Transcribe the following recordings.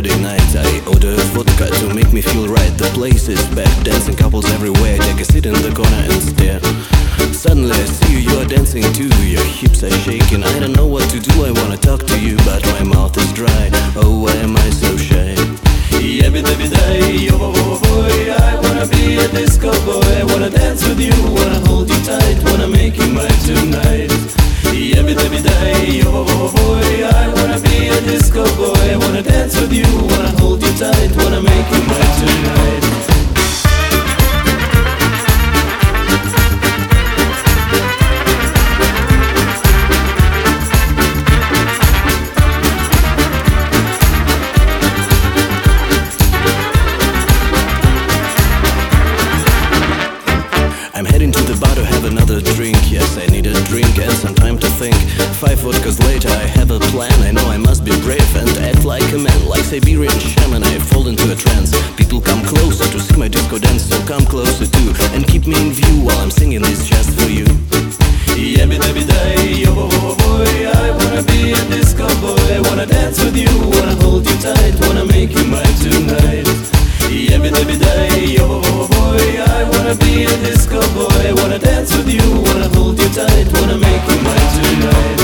Saturday night. I order vodka to make me feel right. The place is packed, dancing couples everywhere. Take a seat in the corner and stare. Suddenly I see you are dancing too. Your hips are shaking, I don't know what to do. I wanna talk to you, but my mouth is dry. Oh, why am I so shy? Yabba-dabba-day, yo-bo-bo-boy, I wanna be a disco boy. I wanna dance with you, wanna hold you tight, wanna make you mine tonight. Yabba-dabba-day, yo-bo-bo-boy, I wanna be a disco boy. I wanna dance with you, wanna hold you tight, wanna make you mine tonight. I'm heading to the bar to have another drink. Yes, I need a drink and some time to think. 5 vodkas later, I have a plan. I know I must be brave and act like a man. Like Siberian shaman, I fall into a trance. People come closer to see my disco dance, so come closer too and keep me in view while I'm singing this just for you. Yabba-dabba-day, yo-bo-bo-boy, I wanna be a disco boy. I wanna dance with you, wanna hold you tight, wanna make you mine tonight. Yabba-dabba-day, yo-bo-bo-boy, I wanna be a disco boy. I wanna dance with you, wanna hold you tight, wanna make you mine tonight.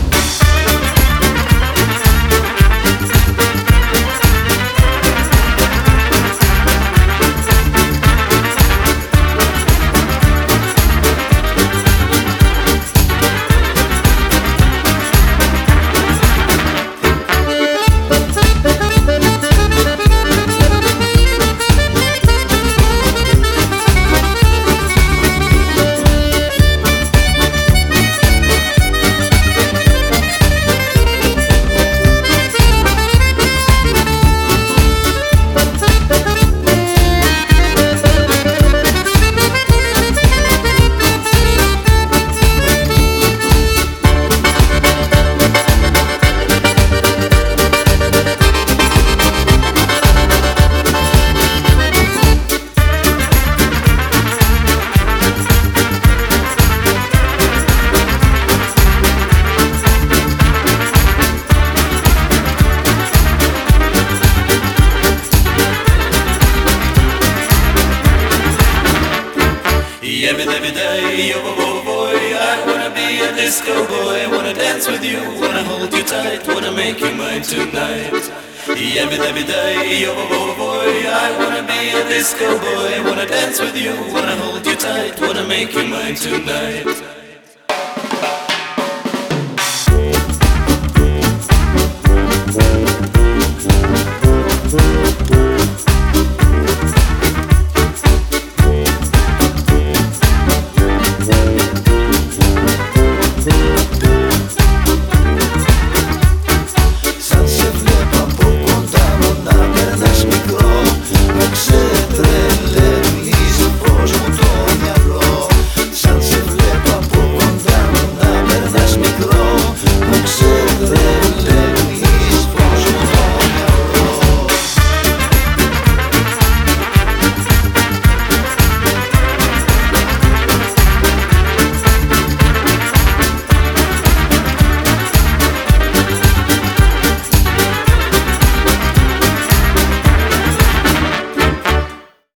Yabba-dabba-day, yo-bo-bo-boy, I wanna be a disco boy. I wanna dance with you, wanna hold you tight, wanna make you mine tonight. Yabba-dabba-day, yo-bo-bo-boy, I wanna be a disco boy. I wanna dance with you, wanna hold you tight, wanna make you mine tonight.